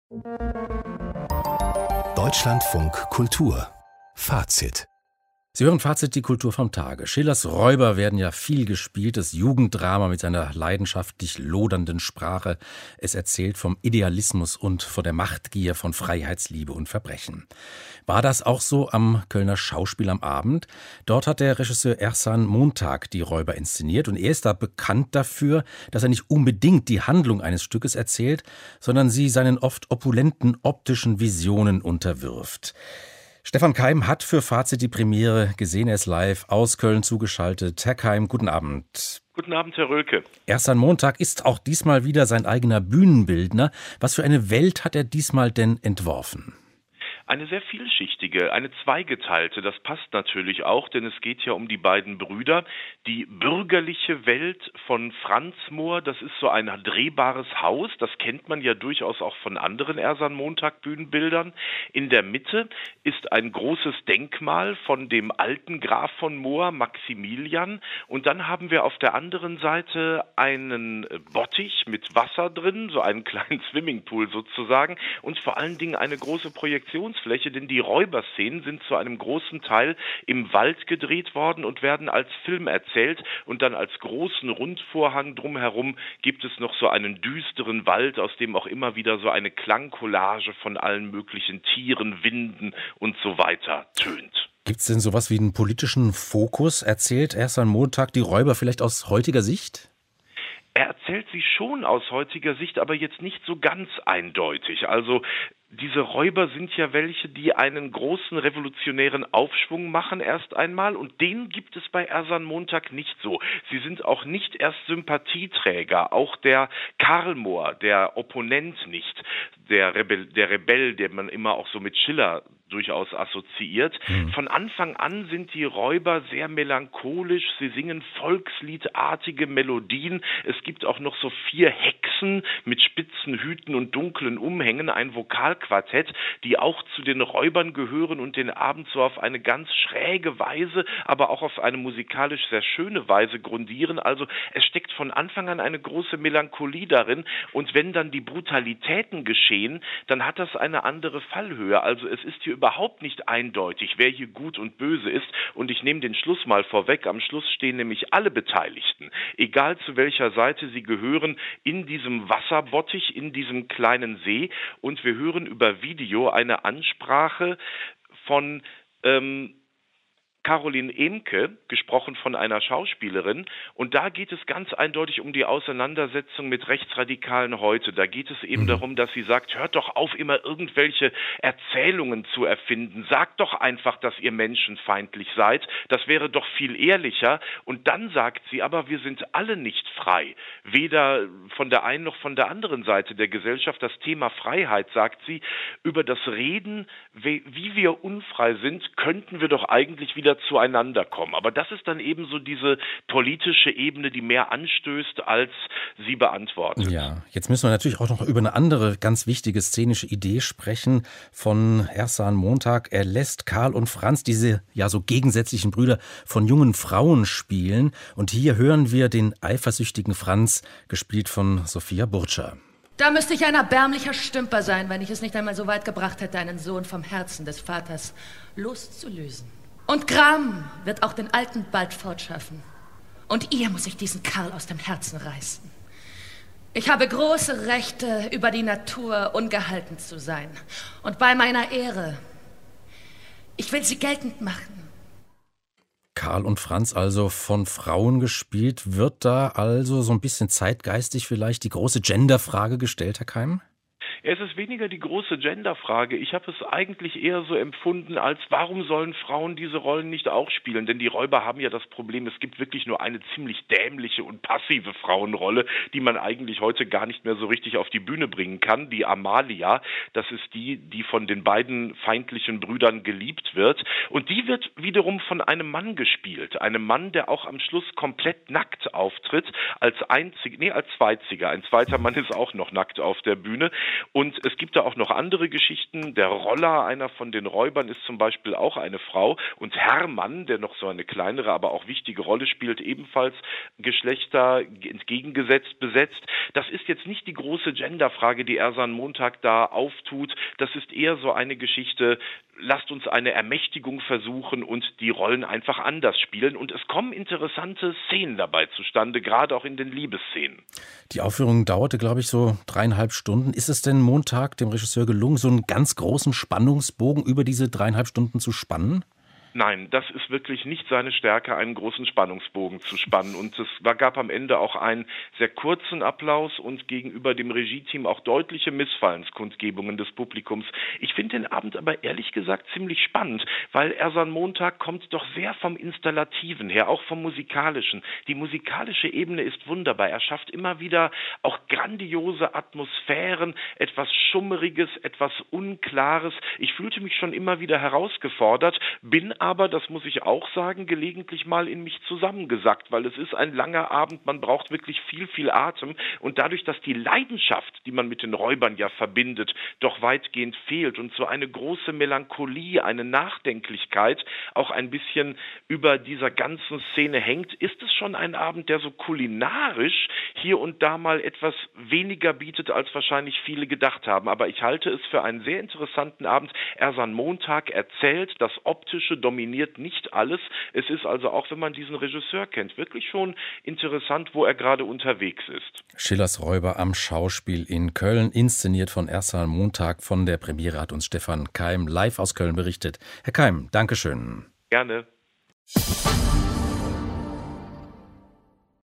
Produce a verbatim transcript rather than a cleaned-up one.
Deutschlandfunk Kultur Fazit. Sie hören Fazit, die Kultur vom Tage. Schillers Räuber werden ja viel gespielt. Das Jugenddrama mit seiner leidenschaftlich lodernden Sprache. Es erzählt vom Idealismus und von der Machtgier, von Freiheitsliebe und Verbrechen. War das auch so am Kölner Schauspiel am Abend? Dort hat der Regisseur Ersan Montag die Räuber inszeniert und er ist da bekannt dafür, dass er nicht unbedingt die Handlung eines Stückes erzählt, sondern sie seinen oft opulenten optischen Visionen unterwirft. Stefan Keim hat für Fazit die Premiere gesehen. Er ist live aus Köln zugeschaltet. Herr Keim, guten Abend. Guten Abend, Herr Rölke. Ersan Montag ist auch diesmal wieder sein eigener Bühnenbildner. Was für eine Welt hat er diesmal denn entworfen? Eine sehr vielschichtige, eine zweigeteilte. Das passt natürlich auch, denn es geht ja um die beiden Brüder. Die bürgerliche Welt von Franz Mohr, das ist so ein drehbares Haus. Das kennt man ja durchaus auch von anderen Ersan Montag Bühnenbildern. In der Mitte ist ein großes Denkmal von dem alten Graf von Mohr, Maximilian. Und dann haben wir auf der anderen Seite einen Bottich mit Wasser drin, so einen kleinen Swimmingpool sozusagen. Und vor allen Dingen eine große Projektion Fläche, denn die Räuberszenen sind zu einem großen Teil im Wald gedreht worden und werden als Film erzählt und dann als großen Rundvorhang drumherum gibt es noch so einen düsteren Wald, aus dem auch immer wieder so eine Klangcollage von allen möglichen Tieren, Winden und so weiter tönt. Gibt es denn sowas wie einen politischen Fokus? Erzählt Ersan Montag die Räuber vielleicht aus heutiger Sicht? Er erzählt sie schon aus heutiger Sicht, aber jetzt nicht so ganz eindeutig. Also diese Räuber sind ja welche, die einen großen revolutionären Aufschwung machen erst einmal und den gibt es bei Ersan Montag nicht so. Sie sind auch nicht erst Sympathieträger, auch der Karl Mohr, der Opponent nicht, der Rebell, der Rebell, den man immer auch so mit Schiller durchaus assoziiert. Mhm. Von Anfang an sind die Räuber sehr melancholisch, sie singen volksliedartige Melodien. Es gibt auch noch so vier Hexen mit spitzen Hüten und dunklen Umhängen, ein Vokalquartett, die auch zu den Räubern gehören und den Abend so auf eine ganz schräge Weise, aber auch auf eine musikalisch sehr schöne Weise grundieren. Also es steckt von Anfang an eine große Melancholie darin und wenn dann die Brutalitäten geschehen, dann hat das eine andere Fallhöhe. Also es ist hier überhaupt nicht eindeutig, wer hier gut und böse ist. Und ich nehme den Schluss mal vorweg. Am Schluss stehen nämlich alle Beteiligten, egal zu welcher Seite sie gehören, in diesem Wasserbottich, in diesem kleinen See. Und wir hören über Video eine Ansprache von ähm, Caroline Emke, gesprochen von einer Schauspielerin. Und da geht es ganz eindeutig um die Auseinandersetzung mit Rechtsradikalen heute. Da geht es eben mhm. darum, dass sie sagt, hört doch auf, immer irgendwelche Erzählungen zu erfinden. Sagt doch einfach, dass ihr menschenfeindlich seid. Das wäre doch viel ehrlicher. Und dann sagt sie, aber wir sind alle nicht frei. Weder von der einen noch von der anderen Seite der Gesellschaft. Das Thema Freiheit, sagt sie, über das Reden, wie wir unfrei sind, könnten wir doch eigentlich wieder zueinander kommen. Aber das ist dann eben so diese politische Ebene, die mehr anstößt, als sie beantwortet. Ja, jetzt müssen wir natürlich auch noch über eine andere ganz wichtige szenische Idee sprechen von Ersan Montag. Er lässt Karl und Franz, diese ja so gegensätzlichen Brüder, von jungen Frauen spielen. Und hier hören wir den eifersüchtigen Franz, gespielt von Sophia Burtscher. Da müsste ich ein erbärmlicher Stümper sein, wenn ich es nicht einmal so weit gebracht hätte, einen Sohn vom Herzen des Vaters loszulösen. Und Gram wird auch den Alten bald fortschaffen. Und ihr muss ich diesen Karl aus dem Herzen reißen. Ich habe große Rechte, über die Natur ungehalten zu sein. Und bei meiner Ehre, ich will sie geltend machen. Karl und Franz also von Frauen gespielt. Wird da also so ein bisschen zeitgeistig vielleicht die große Genderfrage gestellt, Herr Keim? Es ist weniger die große Genderfrage. Ich habe es eigentlich eher so empfunden, als warum sollen Frauen diese Rollen nicht auch spielen? Denn die Räuber haben ja das Problem, es gibt wirklich nur eine ziemlich dämliche und passive Frauenrolle, die man eigentlich heute gar nicht mehr so richtig auf die Bühne bringen kann. Die Amalia, das ist die, die von den beiden feindlichen Brüdern geliebt wird. Und die wird wiederum von einem Mann gespielt. Einem Mann, der auch am Schluss komplett nackt auftritt, als einzig, nee, als Zweiziger. Ein zweiter Mann ist auch noch nackt auf der Bühne. Und es gibt da auch noch andere Geschichten. Der Roller, einer von den Räubern, ist zum Beispiel auch eine Frau. Und Hermann, der noch so eine kleinere, aber auch wichtige Rolle spielt, ebenfalls Geschlechter entgegengesetzt besetzt. Das ist jetzt nicht die große Genderfrage, die Ersan Montag da auftut. Das ist eher so eine Geschichte, lasst uns eine Ermächtigung versuchen und die Rollen einfach anders spielen. Und es kommen interessante Szenen dabei zustande, gerade auch in den Liebesszenen. Die Aufführung dauerte, glaube ich, so dreieinhalb Stunden. Ist es denn Montag dem Regisseur gelungen, so einen ganz großen Spannungsbogen über diese dreieinhalb Stunden zu spannen? Nein, das ist wirklich nicht seine Stärke, einen großen Spannungsbogen zu spannen. Und es gab am Ende auch einen sehr kurzen Applaus und gegenüber dem Regie-Team auch deutliche Missfallenskundgebungen des Publikums. Ich finde den Abend aber ehrlich gesagt ziemlich spannend, weil Ersan Montag kommt doch sehr vom Installativen her, auch vom Musikalischen. Die musikalische Ebene ist wunderbar. Er schafft immer wieder auch grandiose Atmosphären, etwas Schummeriges, etwas Unklares. Ich fühlte mich schon immer wieder herausgefordert, bin aber, das muss ich auch sagen, gelegentlich mal in mich zusammengesackt, weil es ist ein langer Abend, man braucht wirklich viel, viel Atem und dadurch, dass die Leidenschaft, die man mit den Räubern ja verbindet, doch weitgehend fehlt und so eine große Melancholie, eine Nachdenklichkeit auch ein bisschen über dieser ganzen Szene hängt, ist es schon ein Abend, der so kulinarisch hier und da mal etwas weniger bietet, als wahrscheinlich viele gedacht haben. Aber ich halte es für einen sehr interessanten Abend. Ersan Montag erzählt, das Optische dominiert nicht alles. Es ist also auch, wenn man diesen Regisseur kennt, wirklich schon interessant, wo er gerade unterwegs ist. Schillers Räuber am Schauspiel in Köln, inszeniert von Ersan Montag. Von der Premiere hat uns Stefan Keim live aus Köln berichtet. Herr Keim, Dankeschön. Gerne.